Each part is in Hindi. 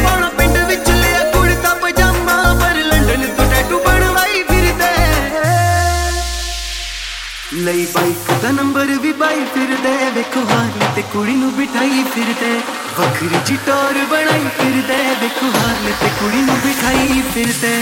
पाना पिंड विच लिया कुड़ता पजामा पर लंडन तो टैटू बनवाई फिरदे लई बाइक दा नंबर भी पाई फिरदे वेखो हाल ते कुड़ी नू बिठाई फिरदे वखरी जी टोर बनाई फिरदे वेखो हाल ते कुड़ी नू बिठाई फिरदे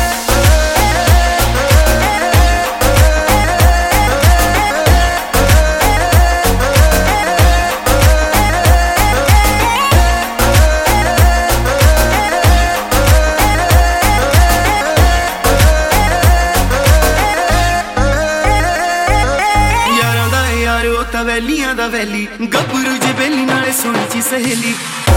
वैलियां दा वैली गबरू जे बेली नाले सोनी ची सहेली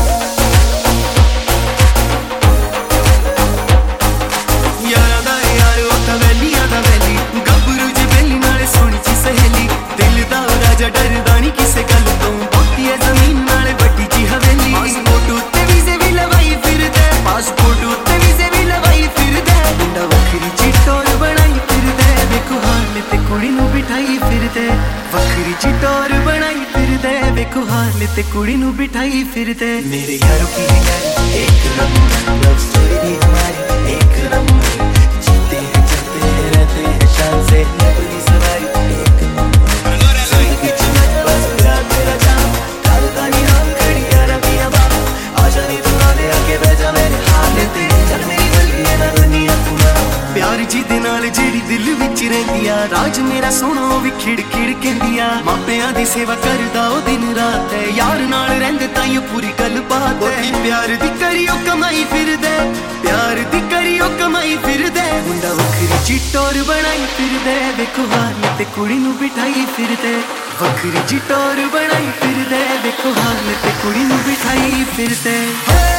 यारा दा यार ओ ता वैलियां दा वैली गबरू जे बेली नाले सोनी ची सहेली दिल दा राजा डरदा नहीं किसे गल तो बाकी है जमीन नाले बड़ी जी हवेली पासपोर्ट उत्ते वीजे भी लवाई फिरदे पासपोर्ट उत्ते वीजे भी लवाई फिरदे मुंडा वखरी जी टोर बनाई फिरदे देखो हाल ते कुड़ी नू बिठाई फिरदे वखरी जी टोर बनाई फिरदे वेखो हाल ते कुड़ी नू बिठाई फिरदे मेरे यारों की यारी एक नंबर लव स्टोरी भी हमारी एक नंबर जीते हैं चलते हैं रहते हैं शान से अपनी सवारी एक नंबर जिंदगी चमक बस मेरा जाम कालता नहीं हम खड़ी यारा भी हवा आजा नहीं तू नाले आके बैजा मेरे हाल ते चल मेरी गली है ना दुनिया तुम्हारा प्यार जी दे नाल जेड़ी दिल विच रहिंदिया राज मेरा सोना भी खिड़ खिड़ कहंदिया मापियां दी सेवा करदा ओ दिन रात है यार नाल रहिंदे ताईं पूरी गल बात है प्यार दी करियो कमाई फिरदे प्यार दी करियो कमाई फिरदे मुंडा वखरी जी टोर बनाई फिरदे वेखो हाल ते कुड़ी नू बिठाई फिरदे वखरी जी टोर बनाई फिरदे वेखो हाल ते कुड़ी नू बिठाई फिरदे